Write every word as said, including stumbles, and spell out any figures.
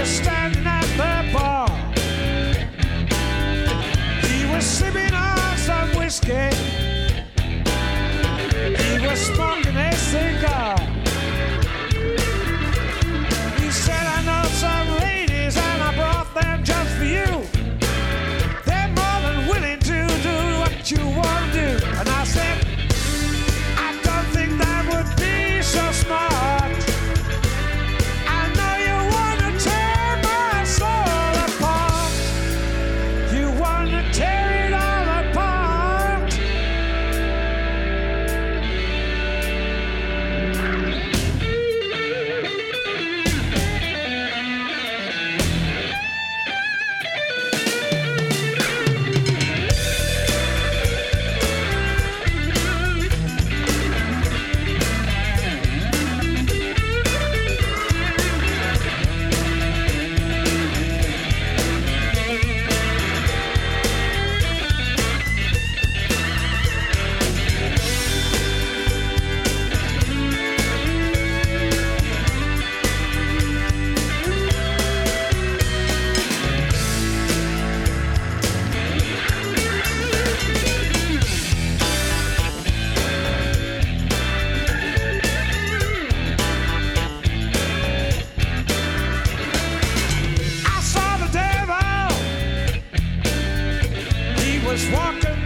was standing at the bar. He was sipping on some whiskey. He was smoking a cigar. He said, I know some ladies and I brought them just for you. They're more than willing to do what you want to do. And I said, I don't think that would be so smart. I know you want to tear my soul apart. You want to tear it all apart. I saw the devil. He was walking